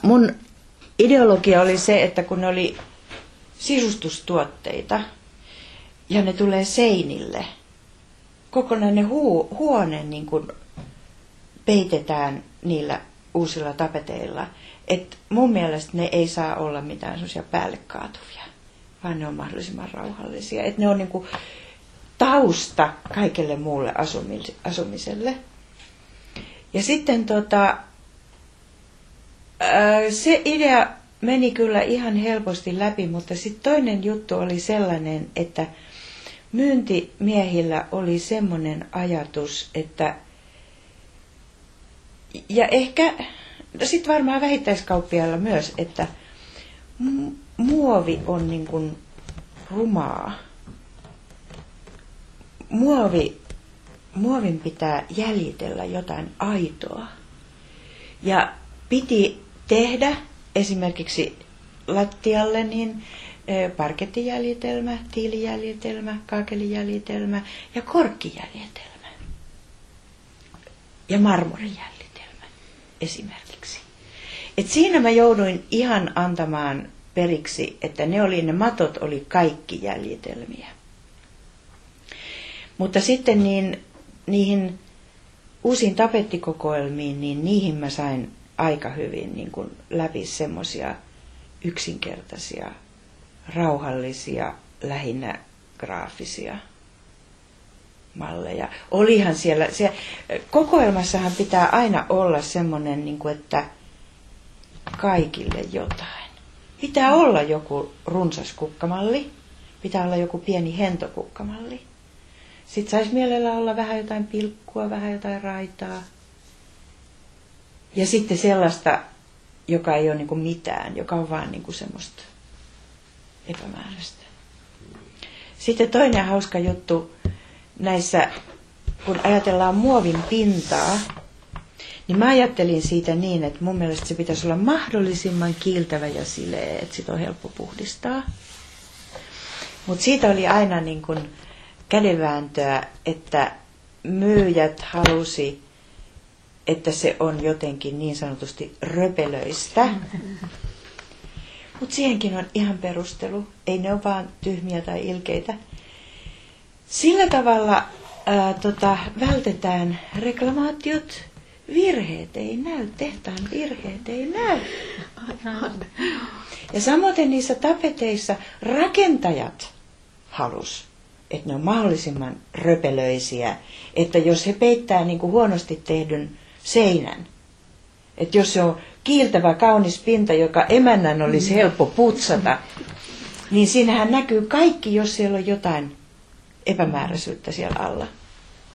Mun ideologia oli se, että kun ne oli sisustustuotteita ja ne tulee seinille, kokonainen huone niin kuin peitetään niillä uusilla tapeteilla. Et mun mielestä ne ei saa olla mitään semmoisia päälle kaatuvia, vaan ne on mahdollisimman rauhallisia. Et ne on niin kuin tausta kaikelle muulle asumiselle. Ja sitten se idea meni kyllä ihan helposti läpi, mutta sitten toinen juttu oli sellainen, että myyntimiehillä oli semmoinen ajatus, että ja ehkä sitten varmaan vähittäiskauppiailla myös, että muovi on niin kuin rumaa. Muovin pitää jäljitellä jotain aitoa. Ja piti tehdä esimerkiksi lattialle niin parkettijäljitelmä, tiilijäljitelmä, kaakelijäljitelmä ja korkkijäljitelmä. Ja marmorijäljitelmä esimerkiksi. Et siinä mä jouduin ihan antamaan periksi, että ne matot oli kaikki jäljitelmiä. Mutta sitten niihin uusiin tapettikokoelmiin, niin niihin mä sain aika hyvin niin kuin läpi semmoisia yksinkertaisia, rauhallisia, lähinnä graafisia malleja. Olihan siellä, kokoelmassahan pitää aina olla semmoinen, niin kuin, että kaikille jotain. Pitää olla joku runsas kukkamalli, pitää olla joku pieni hentokukkamalli. Sitten saisi mielellä olla vähän jotain pilkkua, vähän jotain raitaa. Ja sitten sellaista, joka ei ole niin kuin mitään, joka on vaan niin kuin semmoista epämääräistä. Sitten toinen hauska juttu näissä, kun ajatellaan muovin pintaa, niin mä ajattelin siitä niin, että mun mielestä se pitäisi olla mahdollisimman kiiltävä ja sileä, että sitä on helppo puhdistaa. Mutta siitä oli aina niin kuin kädenvääntöä, että myyjät halusi, että se on jotenkin niin sanotusti röpelöistä. Mutta siihenkin on ihan perustelu. Ei ne ole vaan tyhmiä tai ilkeitä. Sillä tavalla vältetään reklamaatiot. Virheet ei näy, tehtaan virheet ei näy. Ja samoin niissä tapeteissa rakentajat halus, että ne on mahdollisimman röpelöisiä, että jos he peittää niin kuin huonosti tehdyn seinän, että jos se on kiiltävä kaunis pinta, joka emännän olisi helppo putsata, niin siinähän näkyy kaikki, jos siellä on jotain epämääräisyyttä siellä alla.